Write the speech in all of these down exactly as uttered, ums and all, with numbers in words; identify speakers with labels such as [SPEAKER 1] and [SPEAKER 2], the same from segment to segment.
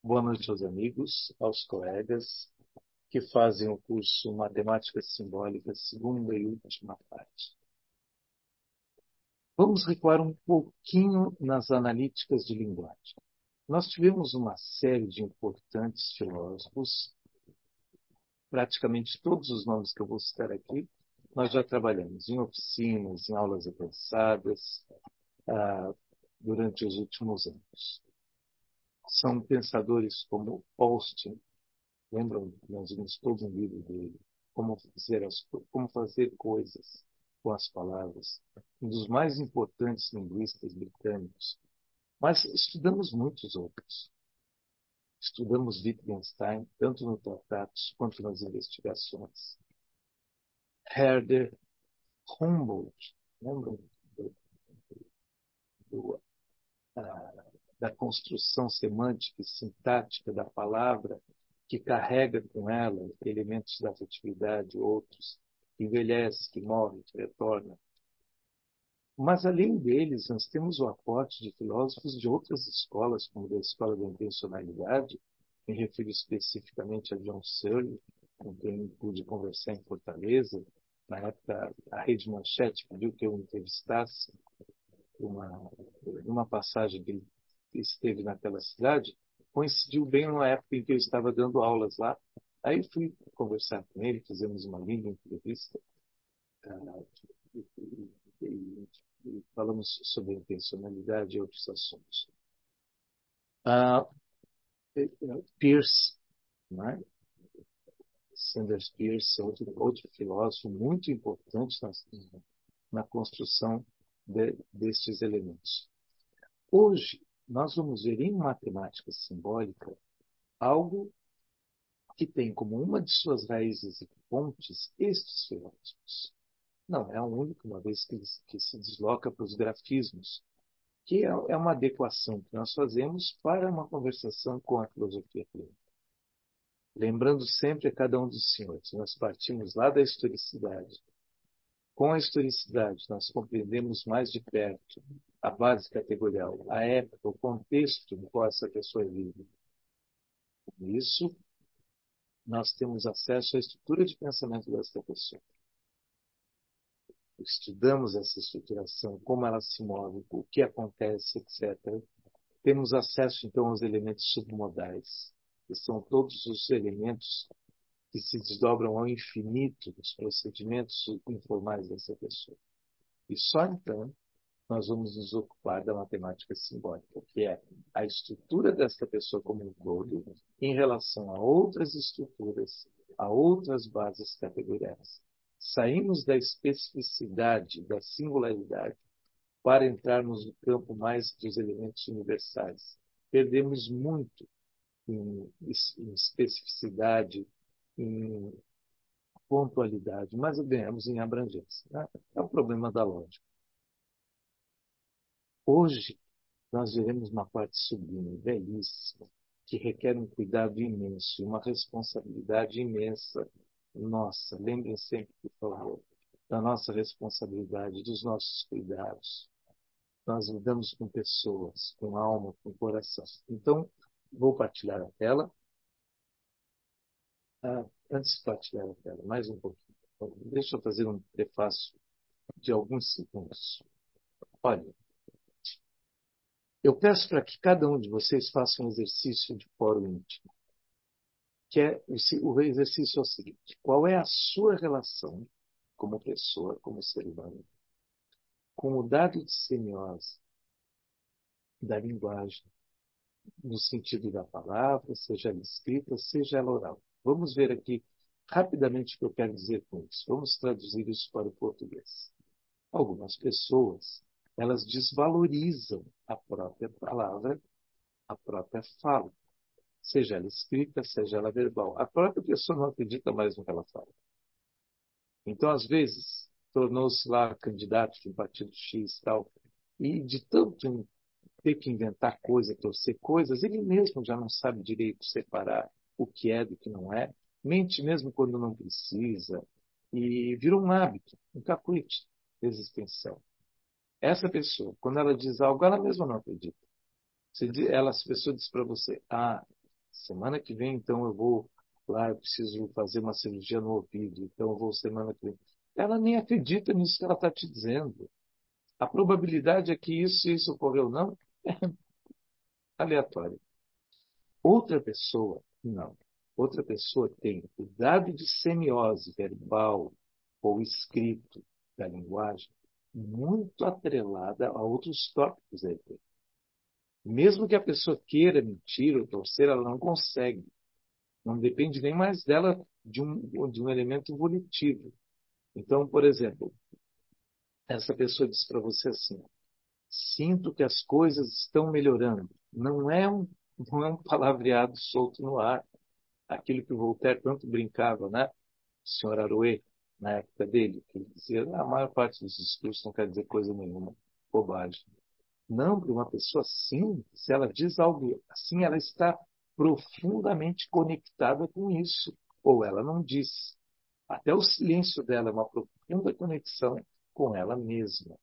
[SPEAKER 1] Boa noite aos amigos, aos colegas que fazem o curso Matemática Simbólica, segunda e última parte. Vamos recuar um pouquinho nas analíticas de linguagem. Nós tivemos uma série de importantes filósofos, praticamente todos os nomes que eu vou citar aqui, nós já trabalhamos em oficinas, em aulas avançadas, ah, durante os últimos anos. São pensadores como Austin. Lembram que nós vimos todo um livro dele, como fazer, as, como fazer coisas com as palavras. Um dos mais importantes linguistas britânicos. Mas estudamos muitos outros. Estudamos Wittgenstein, tanto no Tratados quanto nas investigações. Herder, Humboldt, lembram do, do, ah, da construção semântica e sintática da palavra, que carrega com ela elementos da afetividade, outros, que envelhece, que morre, que retorna. Mas, além deles, nós temos o aporte de filósofos de outras escolas, como da Escola da Intencionalidade, me refiro especificamente a John Searle, com quem pude conversar em Fortaleza. Na época, a Rede Manchete pediu que eu entrevistasse uma, uma passagem que ele esteve naquela cidade, coincidiu bem numa época em que eu estava dando aulas lá. Aí eu fui conversar com ele, fizemos uma linda entrevista, uh, e, e, e falamos sobre intencionalidade e outros assuntos. Uh, Peirce, né? Sanders Peirce, outro, outro filósofo muito importante na, na construção de, destes elementos. Hoje, nós vamos ver em matemática simbólica algo que tem como uma de suas raízes e fontes estes filósofos. Não é a única, uma vez que, que se desloca para os grafismos, que é, é uma adequação que nós fazemos para uma conversação com a filosofia clínica. Lembrando sempre a cada um dos senhores, nós partimos lá da historicidade. Com a historicidade, nós compreendemos mais de perto a base categorial, a época, o contexto no qual essa pessoa vive. Com isso, nós temos acesso à estrutura de pensamento dessa pessoa. Estudamos essa estruturação, como ela se move, o que acontece, etcétera. Temos acesso, então, aos elementos submodais, que são todos os elementos que se desdobram ao infinito dos procedimentos informais dessa pessoa. E só então nós vamos nos ocupar da matemática simbólica, que é a estrutura desta pessoa como um todo em relação a outras estruturas, a outras bases categoriais. Saímos da especificidade, da singularidade, para entrarmos no campo mais dos elementos universais. Perdemos muito em, em especificidade, em pontualidade, mas ganhamos em abrangência. Né? É o problema da lógica. Hoje, nós veremos uma parte sublime, belíssima, que requer um cuidado imenso, uma responsabilidade imensa. Nossa, lembrem sempre, por favor, da nossa responsabilidade, dos nossos cuidados. Nós lidamos com pessoas, com alma, com coração. Então, vou partilhar a tela. Ah, antes de partilhar a tela, mais um pouquinho. Deixa eu fazer um prefácio de alguns segundos. Olha, eu peço para que cada um de vocês faça um exercício de fórum íntimo. Que é, o exercício é o seguinte: qual é a sua relação como pessoa, como ser humano, com o dado de semiose da linguagem, no sentido da palavra, seja ela escrita, seja ela oral. Vamos ver aqui rapidamente o que eu quero dizer com isso. Vamos traduzir isso para o português. Algumas pessoas, elas desvalorizam a própria palavra, a própria fala, seja ela escrita, seja ela verbal. A própria pessoa não acredita mais no que ela fala. Então, às vezes, tornou-se lá candidato de um partido X e tal, e de tanto ter que inventar coisas, torcer coisas, ele mesmo já não sabe direito separar o que é do que não é, mente mesmo quando não precisa, e virou um hábito, um capricho existencial. Essa pessoa, quando ela diz algo, ela mesma não acredita. Se ela, essa pessoa diz para você, ah, Semana que vem, então, eu vou lá, eu preciso fazer uma cirurgia no ouvido, então eu vou semana que vem. Ela nem acredita nisso que ela está te dizendo. A probabilidade é que isso, isso ocorreu, não, é aleatório. Outra pessoa, não. Outra pessoa tem o dado de semiose verbal ou escrito da linguagem muito atrelada a outros tópicos aí. Mesmo que a pessoa queira mentir ou torcer, ela não consegue. Não depende nem mais dela de um, de um elemento volitivo. Então, por exemplo, essa pessoa diz para você assim: sinto que as coisas estão melhorando. Não é um, não é um palavreado solto no ar. Aquilo que o Voltaire tanto brincava, né? O senhor Arouet, na época dele, que ele dizia: a maior parte dos discursos não quer dizer coisa nenhuma, bobagem. Não, para uma pessoa assim, se ela diz algo assim, ela está profundamente conectada com isso. Ou ela não diz. Até o silêncio dela é uma profunda conexão com ela mesma.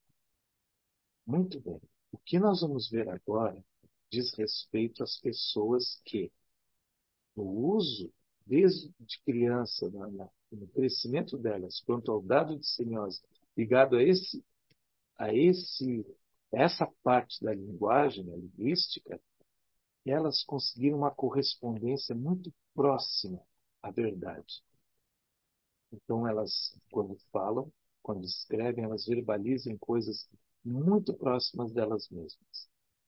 [SPEAKER 1] Muito bem. O que nós vamos ver agora diz respeito às pessoas que, no uso, desde criança, na, na, no crescimento delas, quanto ao dado de semiose, ligado a esse, a esse, essa parte da linguagem, da linguística, elas conseguiram uma correspondência muito próxima à verdade. Então, elas, quando falam, quando escrevem, elas verbalizam coisas muito próximas delas mesmas.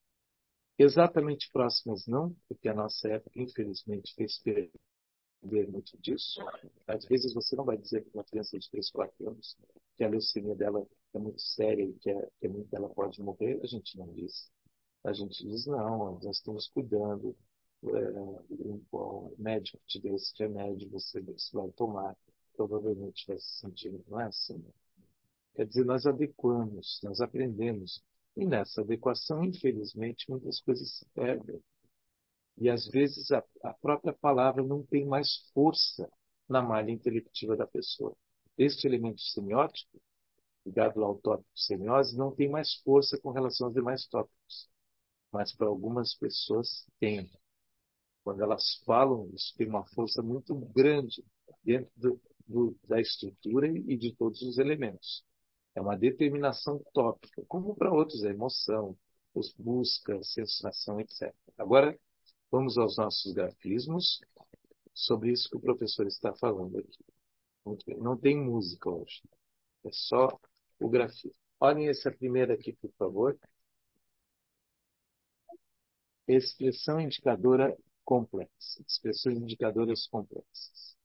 [SPEAKER 1] Exatamente próximas não, porque a nossa época, infelizmente, fez perder muito disso. Às vezes você não vai dizer para uma criança de três, quatro anos que a leucemia dela é muito séria e que, é, que ela pode morrer. A gente não diz. A gente diz, não, nós estamos cuidando. É, o médico te deu esse remédio, você, você vai tomar. Provavelmente vai se sentir, não é assim. Quer dizer, nós adequamos, nós aprendemos. E nessa adequação, infelizmente, muitas coisas se perdem. E às vezes a, a própria palavra não tem mais força na malha intelectiva da pessoa. Este elemento semiótico, ligado ao tópico de semiose, não tem mais força com relação aos demais tópicos. Mas para algumas pessoas tem. Quando elas falam, isso tem uma força muito grande dentro do, do, da estrutura e de todos os elementos. É uma determinação tópica, como para outros, a emoção, os busca, sensação, etcétera. Agora, vamos aos nossos grafismos, sobre isso que o professor está falando aqui. Muito bem. Não tem música hoje, é só o grafismo. Olhem essa primeira aqui, por favor. Expressão indicadora complexa. Expressões indicadoras complexas.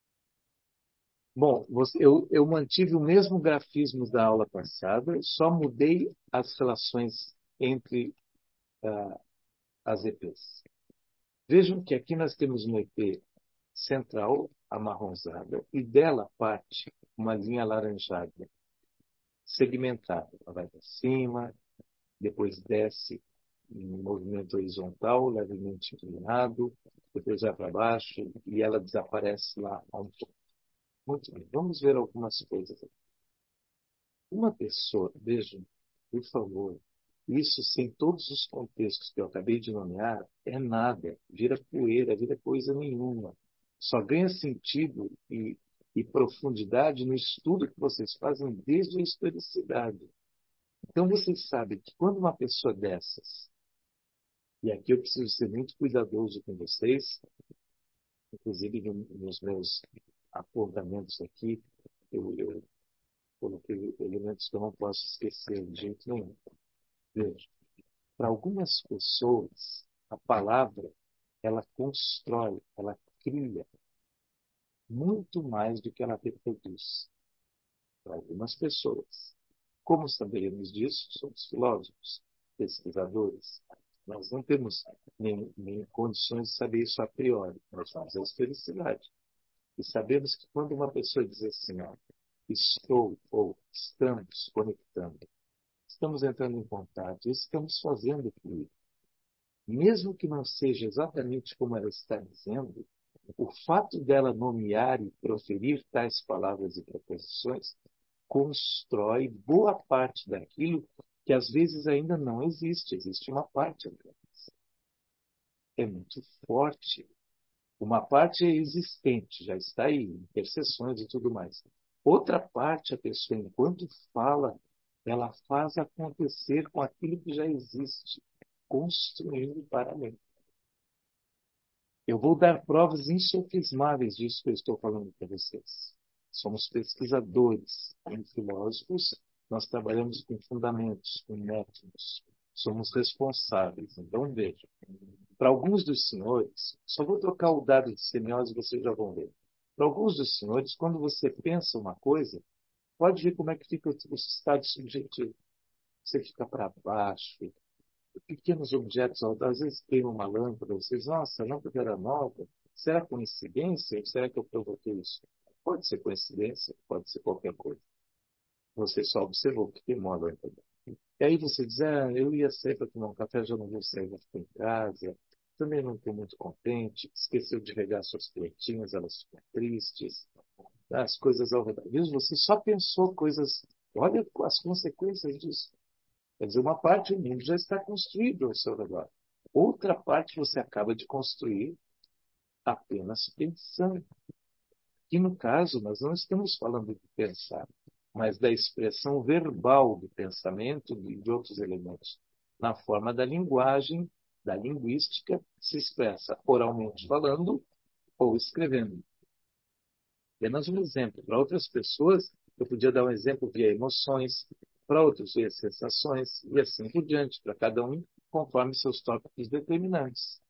[SPEAKER 1] Bom, você, eu, eu mantive o mesmo grafismo da aula passada, só mudei as relações entre uh, as E Pês. Vejam que aqui nós temos uma E P central, amarronzada, e dela parte uma linha alaranjada, segmentada. Ela vai para cima, depois desce em movimento horizontal, levemente inclinado, depois vai para baixo e ela desaparece lá a um pouco. Muito bem, vamos ver algumas coisas aqui. Uma pessoa, vejam, por favor, isso sem todos os contextos que eu acabei de nomear, é nada, vira poeira, vira coisa nenhuma. Só ganha sentido e, e profundidade no estudo que vocês fazem desde a historicidade. Então vocês sabem que quando uma pessoa dessas, e aqui eu preciso ser muito cuidadoso com vocês, inclusive nos meus apontamentos aqui, eu, eu coloquei elementos que eu não posso esquecer de jeito nenhum. Veja, para algumas pessoas, a palavra, ela constrói, ela cria muito mais do que ela reproduz. Para algumas pessoas. Como saberemos disso? Somos filósofos, pesquisadores. Nós não temos nem, nem condições de saber isso a priori. Nós temos a felicidade. E sabemos que quando uma pessoa diz assim, ó, estou ou estamos conectando, estamos entrando em contato, estamos fazendo fluir. Mesmo que não seja exatamente como ela está dizendo, o fato dela nomear e proferir tais palavras e preposições constrói boa parte daquilo que às vezes ainda não existe. Existe uma parte apenas. é muito forte. Uma parte é existente, já está aí, interseções e tudo mais. Outra parte, a pessoa, enquanto fala, ela faz acontecer com aquilo que já existe, construindo para além. Eu vou dar provas insofismáveis disso que eu estou falando para vocês. Somos pesquisadores, como filósofos, nós trabalhamos com fundamentos, com métodos. Somos responsáveis. Então, veja, para alguns dos senhores, só vou trocar o dado de semiose e vocês já vão ver. Para alguns dos senhores, quando você pensa uma coisa, pode ver como é que fica o estado subjetivo. Você fica para baixo, pequenos objetos, às vezes queima uma lâmpada, vocês, nossa, a lâmpada era nova, será coincidência ou será que eu provoquei isso? Pode ser coincidência, pode ser qualquer coisa. Você só observou que queimou a lâmpada. E aí você diz, ah, eu ia sair para tomar um café, já não vou sair, vou ficar em casa, também não estou muito contente, esqueceu de regar suas plantinhas, elas ficam tristes, as coisas ao redor. Viu? Você só pensou coisas, olha as consequências disso. Quer dizer, uma parte do mundo já está construído ao seu redor. Outra parte você acaba de construir apenas pensando. E no caso, nós não estamos falando de pensar, mas da expressão verbal do pensamento e de outros elementos, na forma da linguagem, da linguística, que se expressa oralmente falando ou escrevendo. Apenas um exemplo. Para outras pessoas, eu podia dar um exemplo via emoções, para outros via sensações, e assim por diante, para cada um conforme seus tópicos determinantes.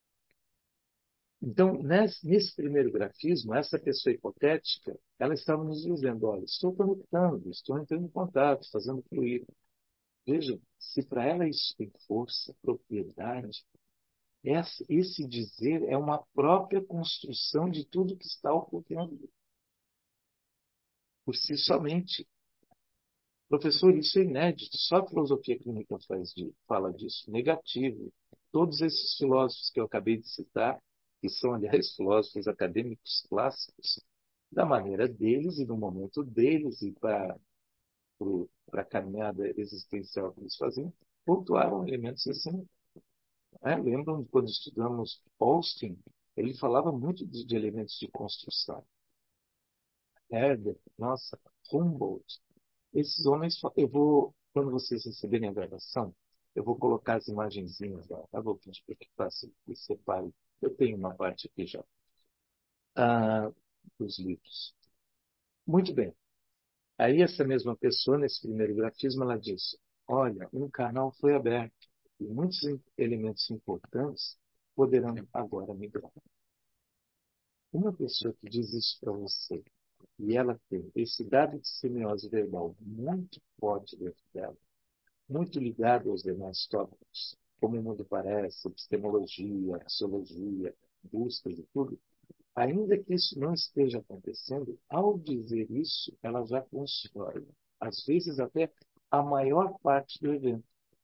[SPEAKER 1] Então, nesse, nesse primeiro grafismo, essa pessoa hipotética, ela estava nos dizendo, olha, estou conectando, estou entrando em contato, fazendo fluir. Veja, se para ela isso tem força, propriedade, esse, esse dizer é uma própria construção de tudo que está ocorrendo por si somente. Professor, isso é inédito. Só a filosofia clínica faz de, fala disso. Negativo. Todos esses filósofos que eu acabei de citar, que são, aliás, filósofos acadêmicos clássicos, da maneira deles e no momento deles e para a caminhada existencial que eles faziam, pontuaram elementos assim. É, lembram de quando estudamos Austin? Ele falava muito de, de elementos de construção. Herder, nossa, Humboldt. Esses homens, eu vou, quando vocês receberem a gravação, eu vou colocar as imagenzinhas lá, tá? Vou pedir para que faça e separe. Eu tenho uma parte aqui já, ah, dos livros. Muito bem. Aí essa mesma pessoa, nesse primeiro grafismo, ela disse, olha, um canal foi aberto e muitos elementos importantes poderão agora migrar. Uma pessoa que diz isso para você, e ela tem esse dado de semiose verbal muito forte dentro dela, muito ligado aos demais tópicos, como o mundo parece, epistemologia, axiologia, buscas e tudo, ainda que isso não esteja acontecendo, ao dizer isso, ela já constrói, às vezes até a maior parte do evento.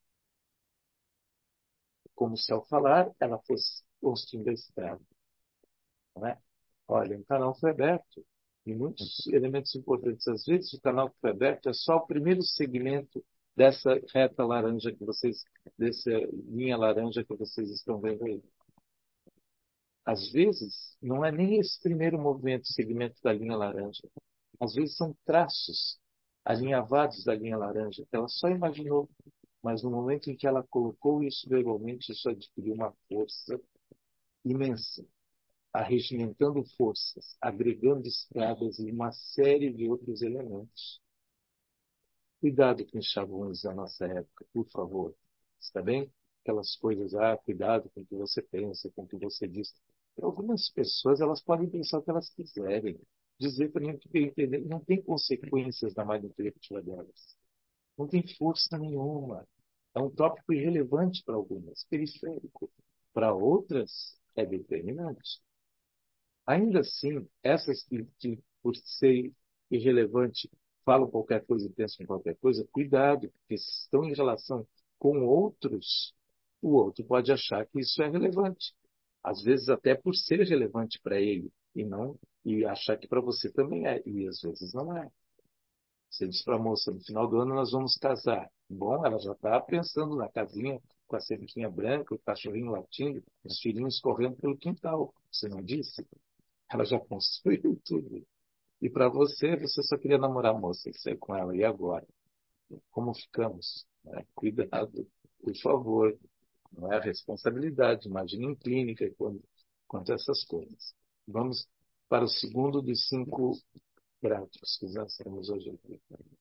[SPEAKER 1] Como se ao falar, ela fosse construindo a estrada. Não é? Olha, o canal foi aberto. E muitos elementos importantes. Às vezes, o canal que foi aberto é só o primeiro segmento dessa reta laranja que vocês, dessa linha laranja que vocês estão vendo aí. Às vezes, não é nem esse primeiro movimento, segmento da linha laranja. Às vezes são traços alinhavados da linha laranja que ela só imaginou, mas no momento em que ela colocou isso verbalmente, isso adquiriu uma força imensa, arregimentando forças, agregando estradas e uma série de outros elementos. Cuidado com os chavões da nossa época, por favor. Está bem? Aquelas coisas, ah, cuidado com o que você pensa, com o que você diz. Para algumas pessoas, elas podem pensar o que elas quiserem. Dizer para mim o que eu entender não tem consequências na malha intelectiva delas. Não tem força nenhuma. É um tópico irrelevante para algumas, periférico. Para outras, é determinante. Ainda assim, essas que, que por ser irrelevante, falam qualquer coisa e pensam em qualquer coisa, cuidado, porque se estão em relação com outros, o outro pode achar que isso é relevante. Às vezes até por ser relevante para ele e não e achar que para você também é, e às vezes não é. Você diz para a moça, no final do ano nós vamos casar. Bom, ela já está pensando na casinha com a cerquinha branca, o cachorrinho latindo, os filhinhos correndo pelo quintal. Você não disse? Ela já construiu tudo. E para você, você só queria namorar a moça e sair com ela. E agora? Como ficamos? Né? Cuidado, por favor. Não é a responsabilidade. Imagine em clínica quando, quanto a essas coisas. Vamos para o segundo dos cinco práticos que nós temos hoje aqui.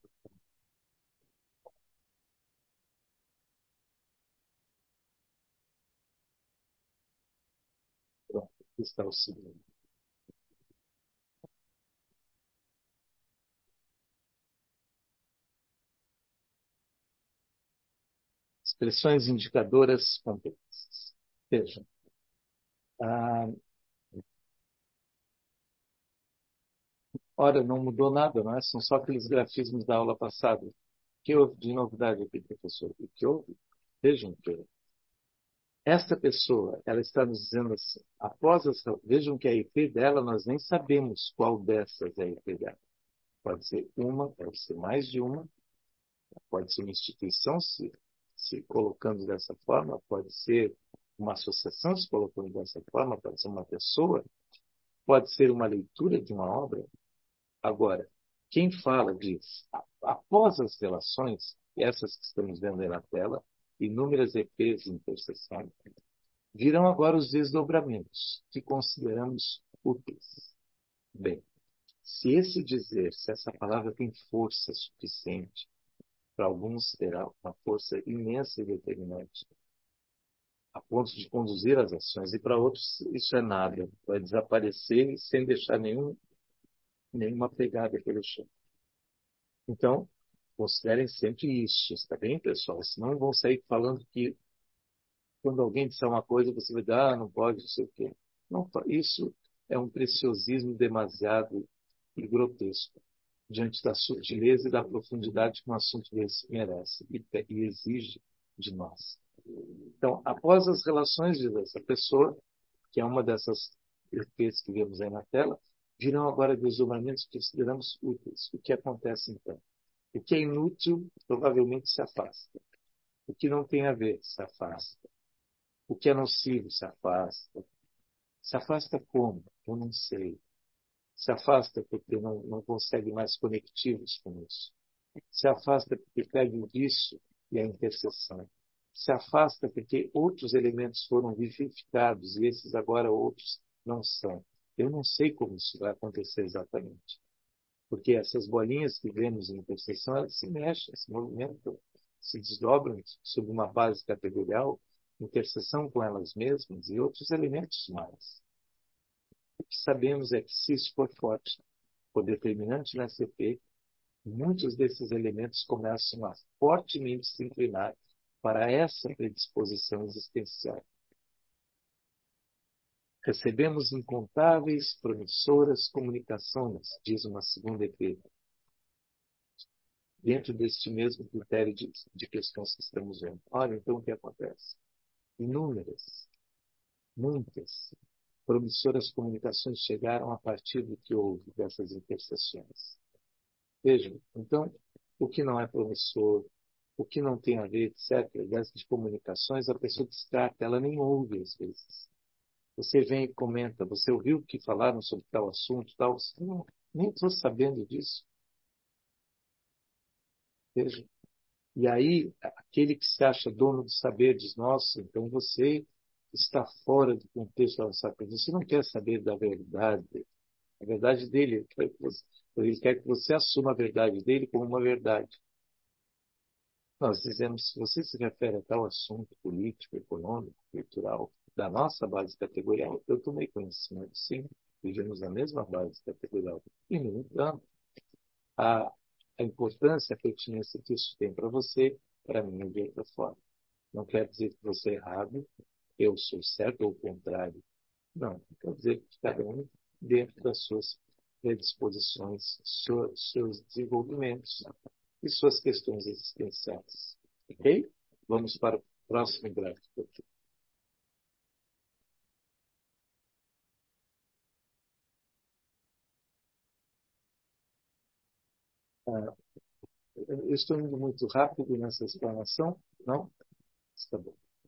[SPEAKER 1] Pronto, aqui está o segundo. Expressões indicadoras complexas. Vejam, ah, ora, não mudou nada, não é? São só aqueles grafismos da aula passada. O que houve de novidade aqui, professor? O que houve? Vejam que esta pessoa, ela está nos dizendo assim, após essa, vejam que a I P dela, nós nem sabemos qual dessas é a I P dela. Pode ser uma, pode ser mais de uma, pode ser uma instituição se, se colocando dessa forma, pode ser uma associação se colocando dessa forma, pode ser uma pessoa, pode ser uma leitura de uma obra. Agora, quem fala diz, após as relações, essas que estamos vendo aí na tela, inúmeras E Pês de interseção, virão agora os desdobramentos, que consideramos úteis. Bem, se esse dizer, se essa palavra tem força suficiente, para alguns terá uma força imensa e determinante, a ponto de conduzir as ações, e para outros isso é nada, vai desaparecer sem deixar nenhum, nenhuma pegada pelo chão. Então, considerem sempre isso, está bem, pessoal? Senão vão sair falando que quando alguém disser uma coisa, você vai dizer, ah, não pode, não sei o quê. Não, isso é um preciosismo demasiado e grotesco diante da sutileza e da profundidade que um assunto desse merece e, e exige de nós. Então, após as relações dessa pessoa, que é uma dessas perfeitas que vemos aí na tela, virão agora desdobramentos que consideramos úteis. O que acontece então? O que é inútil provavelmente se afasta. O que não tem a ver se afasta. O que é nocivo se afasta. Se afasta como? Eu não sei. Se afasta porque não, não consegue mais conectivos com isso. Se afasta porque perde o vício e a intercessão. Se afasta porque outros elementos foram vivificados e esses agora outros não são. Eu não sei como isso vai acontecer exatamente. Porque essas bolinhas que vemos em interseção, elas se mexem, se movimentam, se desdobram sob uma base categorial, interseção com elas mesmas e outros elementos mais. O que sabemos é que se isso for forte, for determinante na C P, muitos desses elementos começam a fortemente se inclinar para essa predisposição existencial. Recebemos incontáveis, promissoras comunicações, diz uma segunda E P, dentro deste mesmo critério de, de questões que estamos vendo. Olha, então, o que acontece? Inúmeras, muitas promissoras comunicações chegaram a partir do que houve dessas interseções. Vejam, então, o que não é promissor, o que não tem a ver, etcétera, dessas comunicações, a pessoa descarta, ela nem ouve às vezes. Você vem e comenta, você ouviu o que falaram sobre tal assunto, tal, não, nem estou sabendo disso. Veja. E aí, aquele que se acha dono do saber diz, nossa, então você está fora do contexto da saber. Você não quer saber da verdade. A verdade dele, ele quer que você, ele quer que você assuma a verdade dele como uma verdade. Nós dizemos, se você se refere a tal assunto político, econômico, cultural, da nossa base categorial, eu tomei conhecimento, sim, vivemos na mesma base categorial. E, no entanto, a, a importância, a pertinência que isso tem para você, para mim, é de outra forma. Não quer dizer que você é errado, eu sou certo ou o contrário. Não, quer dizer que cada um, dentro das suas predisposições, seus desenvolvimentos e suas questões existenciais. Ok? Vamos para o próximo gráfico. Ah, eu estou indo muito rápido nessa explanação? Não? Está bom.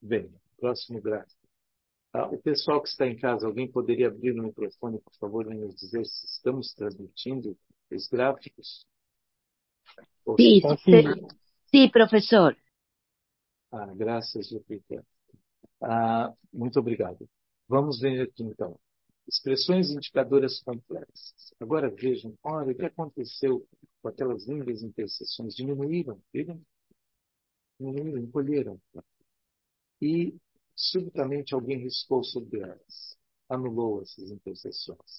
[SPEAKER 1] Bem, próximo gráfico. Ah, o pessoal que está em casa, alguém poderia abrir o microfone, por favor, e nos dizer se estamos transmitindo os gráficos? Ou se...
[SPEAKER 2] Sí, se- sí, profesor.
[SPEAKER 1] Ah, graças, Júpiter. Ah, muito obrigado. Vamos ver aqui, então. Expressões indicadoras complexas. Agora vejam, olha, o que aconteceu com aquelas lindas interseções? Diminuíram, viram? Diminuíram, encolheram. E, subitamente, alguém riscou sobre elas. Anulou essas interseções.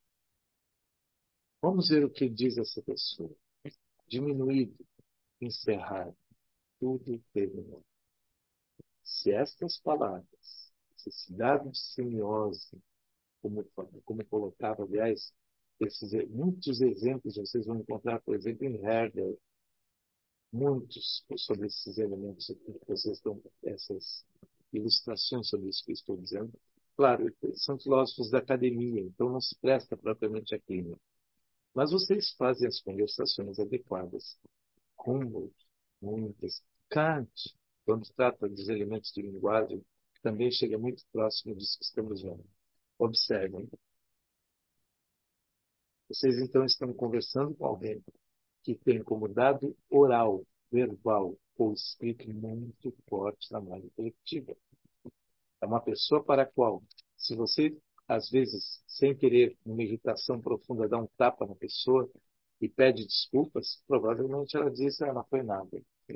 [SPEAKER 1] Vamos ver o que diz essa pessoa. Diminuído, encerrado, tudo terminou. Se estas palavras, necessidade de semiose, como, como colocava, aliás, esses, muitos exemplos vocês vão encontrar, por exemplo, em Herder, muitos sobre esses elementos aqui, que vocês estão, essas ilustrações sobre isso que eu estou dizendo. Claro, são filósofos da academia, então não se presta propriamente a clínica. Mas vocês fazem as conversações adequadas. Humboldt, muitas. Kant, quando trata dos elementos de linguagem, também chega muito próximo disso que estamos vendo. Observem. Vocês então estão conversando com alguém que tem como dado oral, verbal ou escrito muito forte na malha coletiva. É uma pessoa para a qual, se você, às vezes, sem querer, numa irritação profunda, dá um tapa na pessoa e pede desculpas, provavelmente ela diz, ah, não foi nada.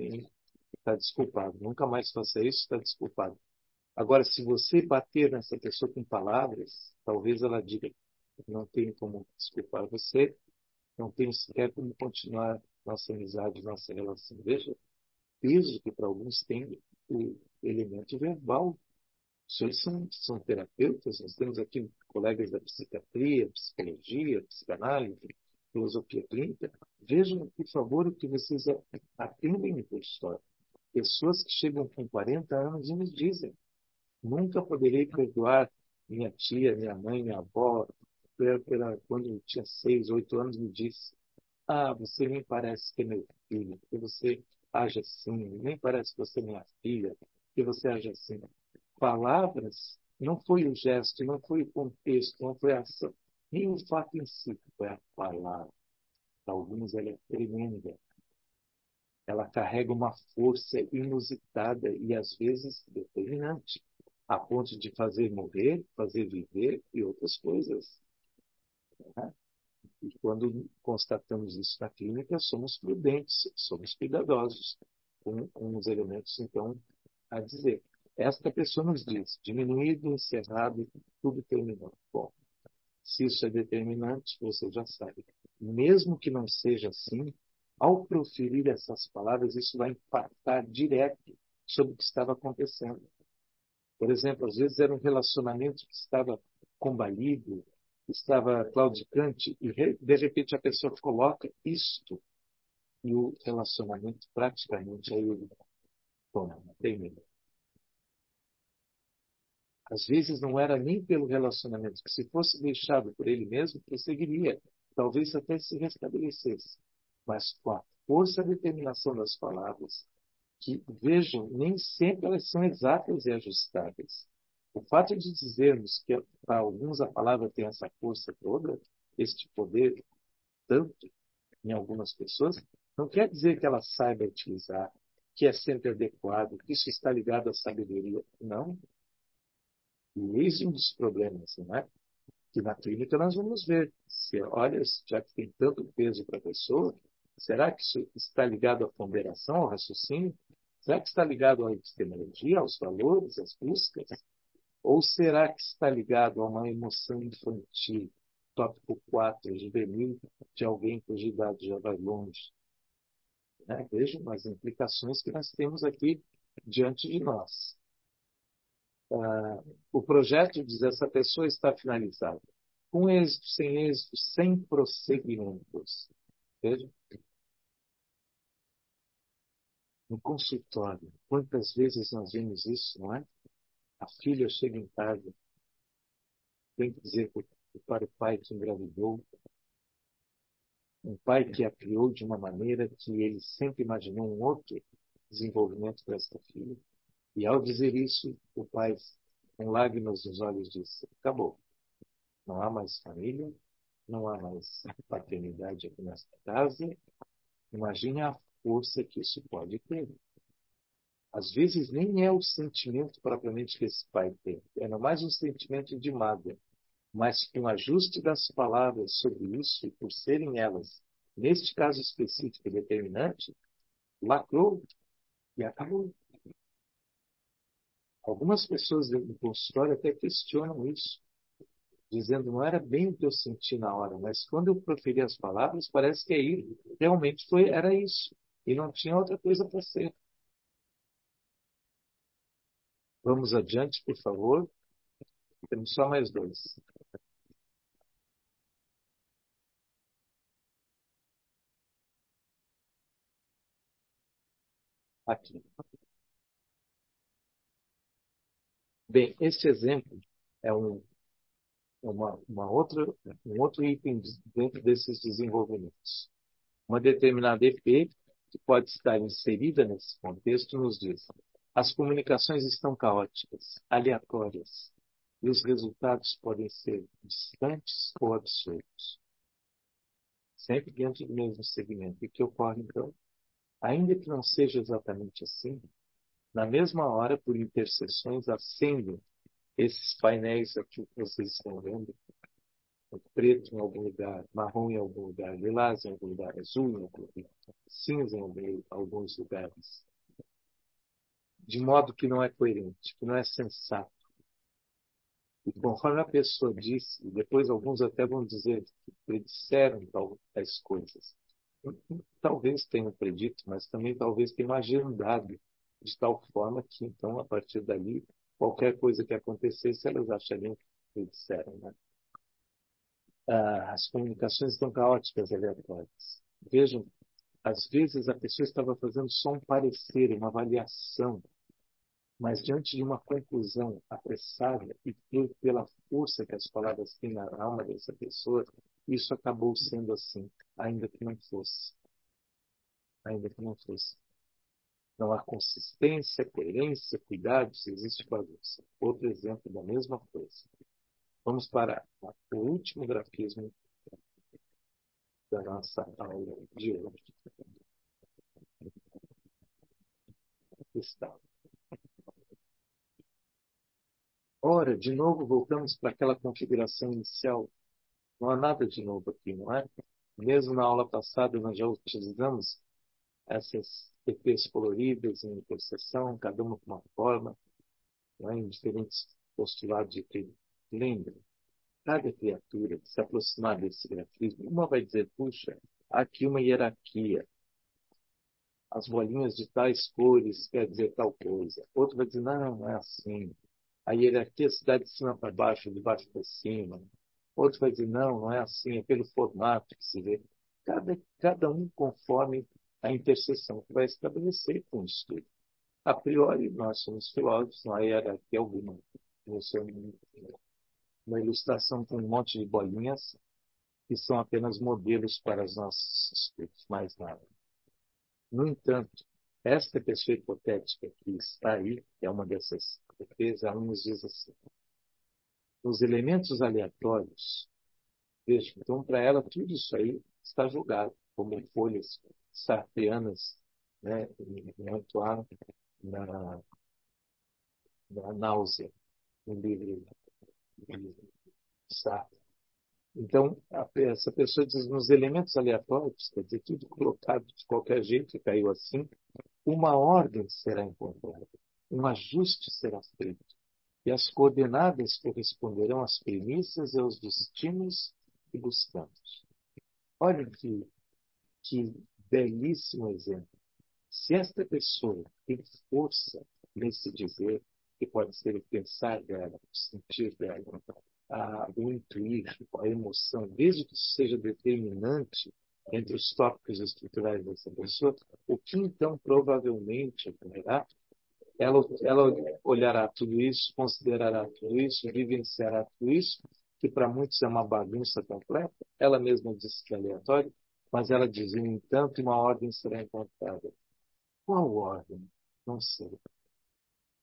[SPEAKER 1] Está desculpado. Nunca mais faça isso, está desculpado. Agora, se você bater nessa pessoa com palavras, talvez ela diga, não tenho como desculpar você, não tenho sequer como continuar nossa amizade, nossa relação. Veja, o peso que para alguns tem o elemento verbal. Os senhores são, são terapeutas, nós temos aqui colegas da psiquiatria, psicologia, psicanálise, filosofia clínica. Vejam, por favor, o que vocês atendem no consultório. Pessoas que chegam com quarenta anos e nos dizem: nunca poderei perdoar minha tia, minha mãe, minha avó, pela, pela, quando eu tinha seis, oito anos, me disse: ah, você nem parece que é meu filho, porque você age assim, nem parece que você é minha filha, que você age assim. Palavras, não foi o gesto, não foi o contexto, não foi a ação, nem o fato em si, foi a palavra. Para alguns ela é tremenda. Ela carrega uma força inusitada e, às vezes, determinante, a ponto de fazer morrer, fazer viver e outras coisas. Né? E quando constatamos isso na clínica, somos prudentes, somos cuidadosos com, com os elementos, então, a dizer. Esta pessoa nos diz, diminuído, encerrado, tudo terminou. Bom, se isso é determinante, você já sabe. Mesmo que não seja assim, ao proferir essas palavras, isso vai impactar direto sobre o que estava acontecendo. Por exemplo, às vezes era um relacionamento que estava combalido, estava claudicante, e de repente a pessoa coloca isto e o relacionamento praticamente aí ele toma, termina. Às vezes não era nem pelo relacionamento, que se fosse deixado por ele mesmo, prosseguiria, talvez até se restabelecesse. Mas com a força e determinação das palavras, que, vejam, nem sempre elas são exatas e ajustáveis. O fato de dizermos que para alguns a palavra tem essa força toda, este poder tanto em algumas pessoas, não quer dizer que ela saiba utilizar, que é sempre adequado, que isso está ligado à sabedoria. Não. E eis um dos problemas, não é? Que na clínica nós vamos ver. Se, olha, já que tem tanto peso para a pessoa, será que isso está ligado à ponderação, ao raciocínio? Será que está ligado à epistemologia, aos valores, às buscas? Ou será que está ligado a uma emoção infantil, tópico quatro, juvenil, de alguém cuja idade já vai longe? Né? Vejam as implicações que nós temos aqui diante de nós. Ah, o projeto, diz essa pessoa, está finalizado. Com êxito, sem êxito, sem prosseguimentos. Veja, no consultório, quantas vezes nós vemos isso, não é? A filha chega em casa, tem que dizer para o pai que engravidou, um pai que a criou de uma maneira que ele sempre imaginou um outro desenvolvimento para essa filha. E ao dizer isso, o pai, com lágrimas nos olhos, disse: acabou. Não há mais família, não há mais paternidade aqui nesta casa. Imagine a força que isso pode ter. Às vezes nem é o sentimento propriamente que esse pai tem, é mais um sentimento de mágoa. Mas com o ajuste das palavras sobre isso, e por serem elas, neste caso específico determinante, lacrou e acabou. Algumas pessoas do consultório até questionam isso, dizendo não era bem o que eu senti na hora, mas quando eu proferi as palavras, parece que aí realmente foi, era isso. E não tinha outra coisa para ser. Vamos adiante, por favor. Temos só mais dois. Aqui. Bem, este exemplo é um, uma, uma outra, um outro item dentro desses desenvolvimentos. Uma determinada E P, que pode estar inserida nesse contexto, nos diz: as comunicações estão caóticas, aleatórias, e os resultados podem ser distantes ou absurdos. Sempre dentro do mesmo segmento. E o que ocorre, então? Ainda que não seja exatamente assim, na mesma hora, por interseções, acendem esses painéis aqui que vocês estão vendo, preto em algum lugar, marrom em algum lugar, lilás em algum lugar, azul em algum lugar, cinza em alguns lugares. De modo que não é coerente, que não é sensato. E conforme a pessoa disse, e depois alguns até vão dizer que predisseram tais coisas. Talvez tenham predito, mas também talvez tenham agendado de tal forma que, então, a partir dali, qualquer coisa que acontecesse, elas achariam que predisseram, né? Ah, as comunicações estão caóticas, aleatórias. Vejam, às vezes a pessoa estava fazendo só um parecer, uma avaliação, mas diante de uma conclusão apressada e pela força que as palavras têm na alma dessa pessoa, isso acabou sendo assim, ainda que não fosse. Ainda que não fosse. Não há consistência, coerência, cuidados, existe bagunça. Outro exemplo da mesma coisa. Vamos para o último grafismo da nossa aula de hoje. Está. Ora, de novo, voltamos para aquela configuração inicial. Não há nada de novo aqui, não é? Mesmo na aula passada, nós já utilizamos essas E Pês coloridas em interseção, cada uma com uma forma, não é? Em diferentes postulados de que lembra. Cada criatura que se aproximar desse grafismo, uma vai dizer, puxa, há aqui uma hierarquia. As bolinhas de tais cores quer dizer tal coisa. Outro vai dizer, não, não é assim. A hierarquia se dá de cima para baixo, de baixo para cima. Outro vai dizer, não, não é assim, é pelo formato que se vê. Cada, cada um conforme a interseção que vai estabelecer com o estudo. A priori, nós somos filósofos, não há hierarquia alguma. Isso é uma ilustração com um monte de bolinhas que são apenas modelos para os nossos estudos, mais nada. No entanto, esta pessoa hipotética que está aí, que é uma dessas defesas, ela nos diz assim: os elementos aleatórios, veja, então para ela tudo isso aí está julgado como folhas sartreanas, né, em Antoine, na, na náusea, no livro de Sartre. Então, a, essa pessoa diz, nos elementos aleatórios, quer dizer, tudo colocado de qualquer jeito, caiu assim, uma ordem será encontrada, um ajuste será feito, e as coordenadas corresponderão às premissas e aos destinos que buscamos. Olha que, que belíssimo exemplo. Se esta pessoa tem força nesse dizer, que pode ser o pensar dela, o sentir dela, a, o intuir, a emoção, desde que isso seja determinante entre os tópicos estruturais dessa pessoa, o que então provavelmente ocorrerá? Ela, ela olhará tudo isso, considerará tudo isso, vivenciará tudo isso, que para muitos é uma bagunça completa. Ela mesma disse que é aleatório, mas ela diz, no entanto, uma ordem será encontrada. Qual ordem? Não sei.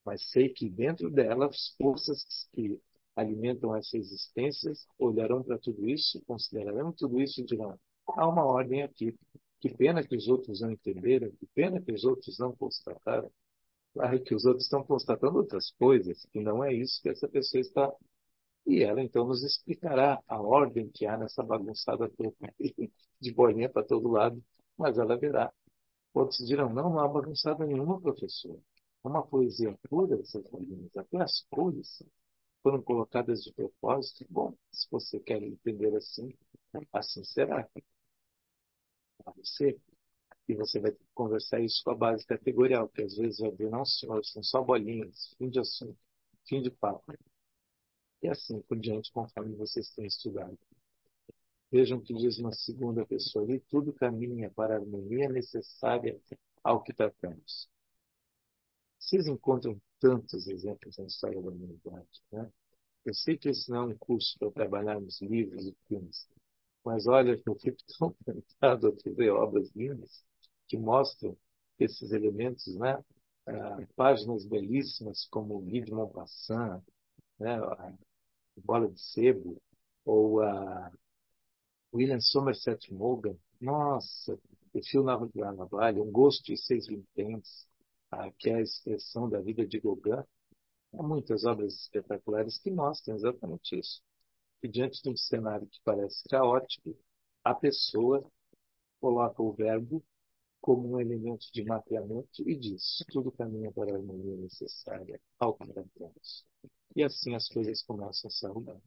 [SPEAKER 1] mas sei que dentro delas, forças que alimentam essa existência olharão para tudo isso, considerarão tudo isso e dirão: há uma ordem aqui. Que pena que os outros não entenderam, que pena que os outros não constataram. Claro que os outros estão constatando outras coisas, que não é isso que essa pessoa está. E ela então nos explicará a ordem que há nessa bagunçada toda, de bolinha para todo lado, mas ela verá. Outros dirão: não, não há bagunçada nenhuma, professor. É uma poesia pura, essas bolinhas. Até as cores foram colocadas de propósito. Bom, se você quer entender assim, assim será. Para você. E você vai conversar isso com a base categorial, que às vezes vai dizer: não, senhor, são só bolinhas, fim de assunto, fim de papo. E assim por diante, conforme vocês têm estudado. Vejam que diz uma segunda pessoa ali: tudo caminha para a harmonia necessária ao que tratamos. Vocês encontram tantos exemplos na história da humanidade, né? Eu sei que esse não é um curso para trabalhar nos livros e filmes, mas olha, eu fico tão tentado a ver obras lindas que mostram esses elementos, né? Ah, páginas belíssimas como o Guy de Maupassant, né? A Bola de Sebo, ou a William Somerset Maugham. Nossa, o Fio na Navalha, Um Gosto e Seis Vinténs, ah, que é a expressão da vida de Gauguin. Há muitas obras espetaculares que mostram exatamente isso. E diante de um cenário que parece caótico, a pessoa coloca o verbo como um elemento de mapeamento e diz: tudo caminha para a harmonia necessária ao que tratamos. E assim as coisas começam a se arrumar.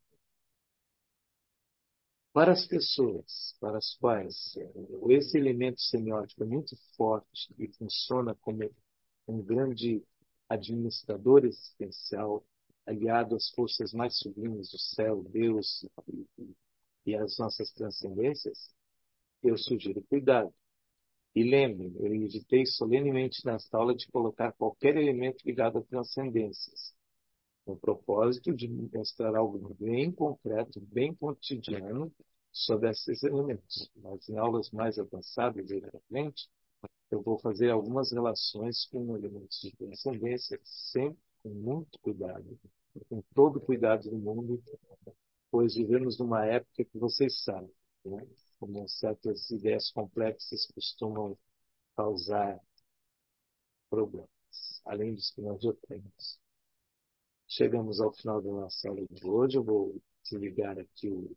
[SPEAKER 1] Para as pessoas para as quais esse elemento semiótico é muito forte e funciona como um grande administrador existencial, aliado às forças mais sublimes do céu, Deus e, e às nossas transcendências, eu sugiro cuidado. E lembrem, eu evitei solenemente nesta aula de colocar qualquer elemento ligado a transcendências, com o propósito de mostrar algo bem concreto, bem cotidiano sobre esses elementos. Mas em aulas mais avançadas, aí para frente, eu vou fazer algumas relações com elementos de transcendência, sempre com muito cuidado, com todo o cuidado do mundo, pois vivemos numa época que vocês sabem, né? Como certas ideias complexas costumam causar problemas, além dos que nós já temos. Chegamos ao final da nossa aula de hoje. Eu vou desligar aqui o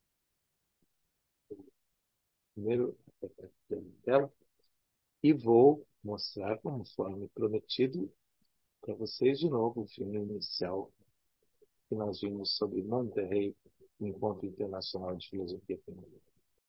[SPEAKER 1] primeiro da tela e vou mostrar, conforme prometido, para vocês de novo o filme inicial que nós vimos sobre Monterrey, Encontro Internacional de Filosofia Feminina.